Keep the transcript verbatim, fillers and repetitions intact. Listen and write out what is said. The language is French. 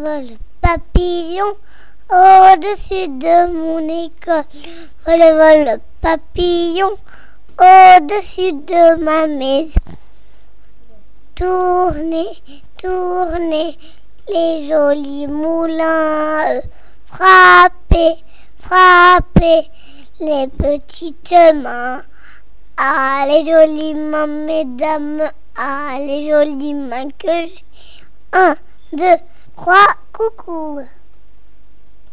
vol papillon au-dessus de mon école. Vol, vol papillon au-dessus de ma maison. Tournez, tournez les jolis moulins. euh, Frappez, frappez les petites mains. Ah, les jolies mains, mesdames. Ah, les jolies mains que j'ai. Un, deux, trois, coucou.